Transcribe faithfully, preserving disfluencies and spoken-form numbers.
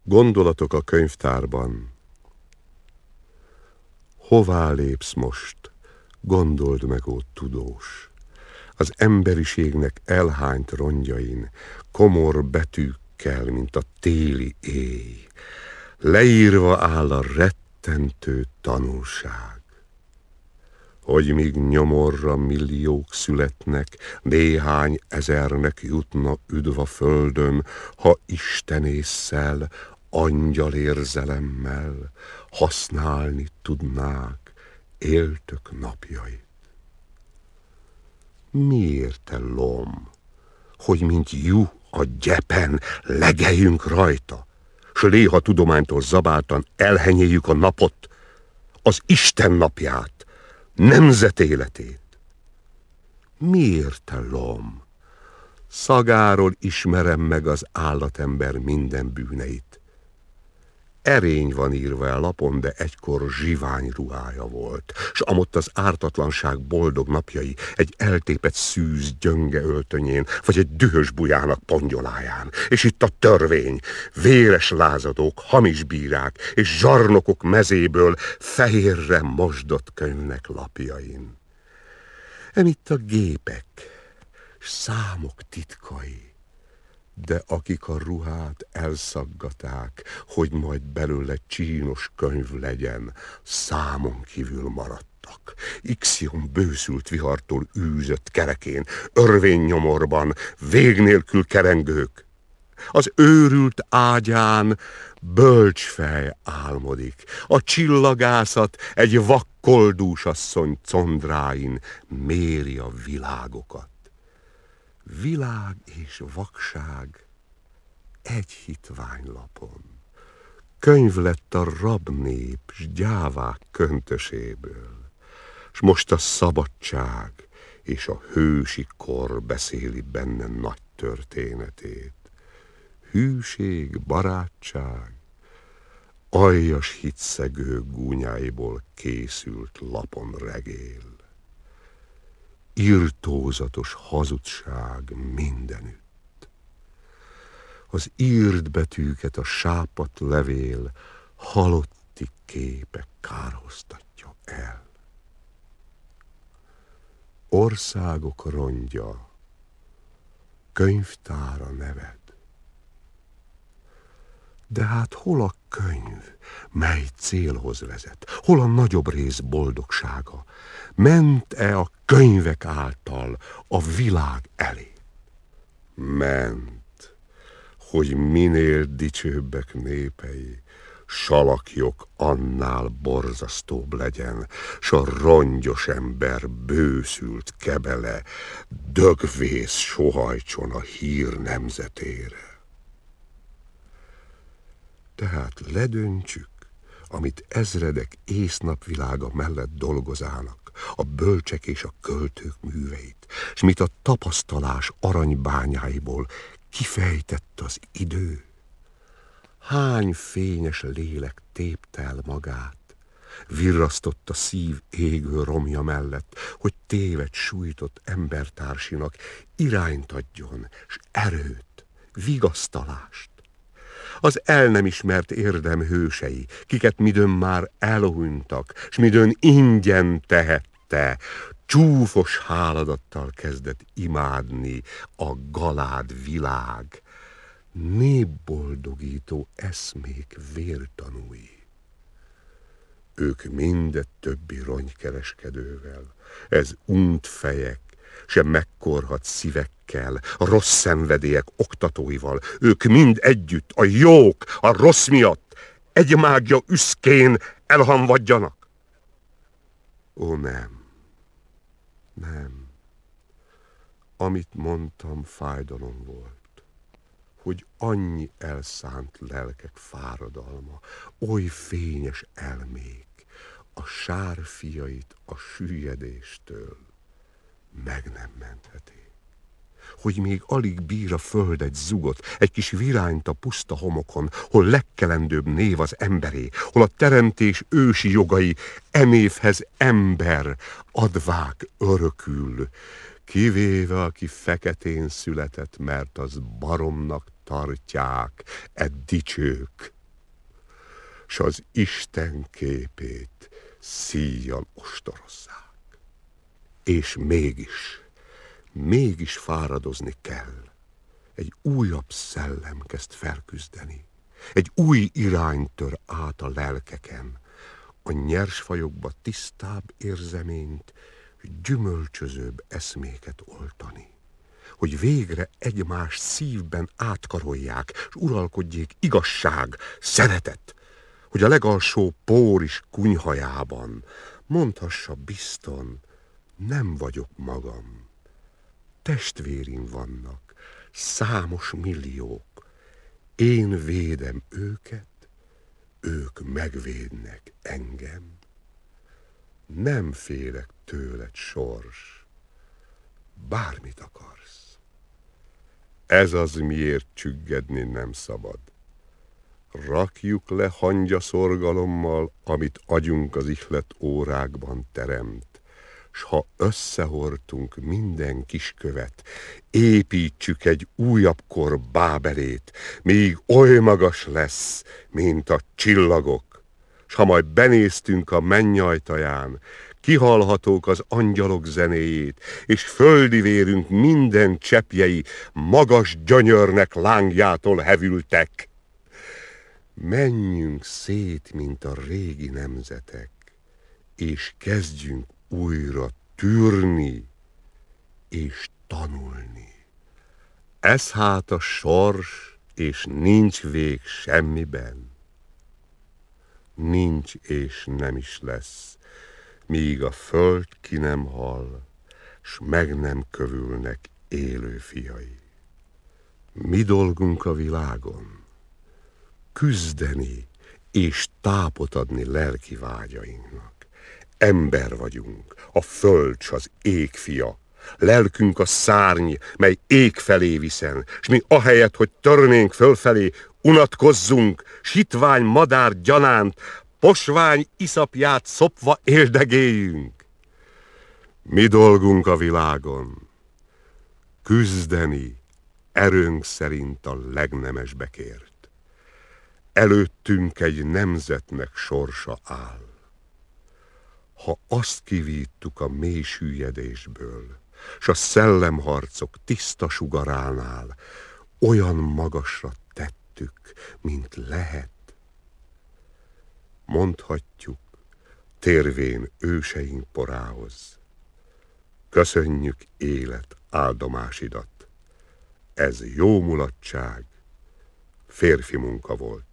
Gondolatok a könyvtárban. Hová lépsz most? Gondold meg, ó tudós. Az emberiségnek elhányt rongyain, komor betűkkel, mint a téli éj, leírva áll a rettentő tanulság. Hogy míg nyomorra milliók születnek, néhány ezernek jutna üdv a földön, ha istenésszel, angyalérzelemmel használni tudnák éltök napjait. Miért te lom, hogy mint jú a gyepen legeljünk rajta, s léha tudománytól zabáltan elhenyéljük a napot, az Isten napját, nemzet életét? Miért te lom? Szagáról ismerem meg az állatember minden bűneit. Erény van írva a lapon, de egykor zsivány ruhája volt, s amott az ártatlanság boldog napjai egy eltépett szűz gyönge öltönyén, vagy egy dühös bujának pongyoláján. És itt a törvény, véres lázadók, hamis bírák és zsarnokok mezéből fehérre mosdott könyvnek lapjain. Emitt a gépek, s számok titkai, de akik a ruhát elszaggaták, hogy majd belőle csínos könyv legyen, számon kívül maradtak. Ixion bőszült vihartól űzött kerekén, örvénynyomorban, vég nélkül kerengők. Az őrült ágyán bölcsfej álmodik, a csillagászat egy vakkoldús asszony condráin méri a világokat. Világ és vakság egy hitványlapon. Könyv lett a rabnép s gyávák köntöséből, s most a szabadság és a hősi kor beszéli benne nagy történetét. Hűség, barátság, aljas hitszegő gúnyáiból készült lapon regél. Irtózatos hazugság mindenütt. Az írt betűket a sápadt levél halotti képek kárhoztatja el. Országok rongya, könyvtára neved. De hát hol a könyv, mely célhoz vezet? Hol a nagyobb rész boldogsága? Ment-e a könyvek által a világ elé? Ment, hogy minél dicsőbbek népei, salakjok annál borzasztóbb legyen, s a rongyos ember bőszült kebele dögvész sohajtson a hír nemzetére. Tehát ledöntsük, amit ezredek észnapvilága mellett dolgozának, a bölcsek és a költők műveit, s mit a tapasztalás aranybányáiból kifejtett az idő. Hány fényes lélek tépte el magát, virrasztott a szív égő romja mellett, hogy téved sújtott embertársinak irányt adjon, s erőt, vigasztalást. Az el nem ismert érdem hősei, kiket midőn már elhunytak, s midőn ingyen tehette, csúfos háladattal kezdett imádni a galád világ, népboldogító eszmék vértanúi. Ők mindet többi rongykereskedővel, ez unt fejek, sem megkorhat szívekkel, a rossz szenvedélyek oktatóival, ők mind együtt, a jók, a rossz miatt, egymágja üszkén elhamvadjanak. Ó, nem, nem, amit mondtam, fájdalom volt, hogy annyi elszánt lelkek fáradalma, oly fényes elmék, a sárfiait a süllyedéstől meg nem menthetik. Hogy még alig bír a föld egy zugot, egy kis virányt a puszta homokon, hol legkelendőbb név az emberé, hol a teremtés ősi jogai emévhez ember advák örökül, kivéve aki feketén született, mert az baromnak tartják e dicsők, s az Isten képét szíjjal ostorozzák. És mégis, mégis fáradozni kell. Egy újabb szellem kezd felküzdeni. Egy új irány tör át a lelkeken. A nyersfajokba tisztább érzeményt, gyümölcsözőbb eszméket oltani. Hogy végre egymás szívben átkarolják, s uralkodjék igazság, szeretet, hogy a legalsó pór is kunyhajában mondhassa bizton, nem vagyok magam. Testvérim vannak, számos milliók, én védem őket, ők megvédnek engem. Nem félek tőled, sors, bármit akarsz. Ez az, miért csüggedni nem szabad. Rakjuk le hangyaszorgalommal, amit agyunk az ihlet órákban teremt, s ha összehordtunk minden kiskövet, építsük egy újabb kor Bábelét, míg oly magas lesz, mint a csillagok, s ha majd benéztünk a mennyajtaján, kihallhatók az angyalok zenéjét, és földi vérünk minden cseppjei magas gyönyörnek lángjától hevültek. Menjünk szét, mint a régi nemzetek, és kezdjünk újra tűrni és tanulni. Ez hát a sors, és nincs vég semmiben. Nincs és nem is lesz, míg a föld ki nem hal, s meg nem kövülnek élő fiai. Mi dolgunk a világon? Küzdeni és tápot adni lelki vágyainknak. Ember vagyunk, a föld s az ég fia. Lelkünk a szárny, mely ég felé viszen, s mi ahelyett, hogy törnénk fölfelé, unatkozzunk, s hitvány madár gyanánt, posvány iszapját szopva éldegéljünk. Mi dolgunk a világon? Küzdeni erőnk szerint a legnemesbekért. Előttünk egy nemzetnek sorsa áll. Ha azt kivíttuk a mély süllyedésből, s a szellemharcok tiszta sugaránál olyan magasra tettük, mint lehet, mondhatjuk, térvén őseink porához, köszönjük élet áldomásidat. Ez jó mulatság, férfi munka volt.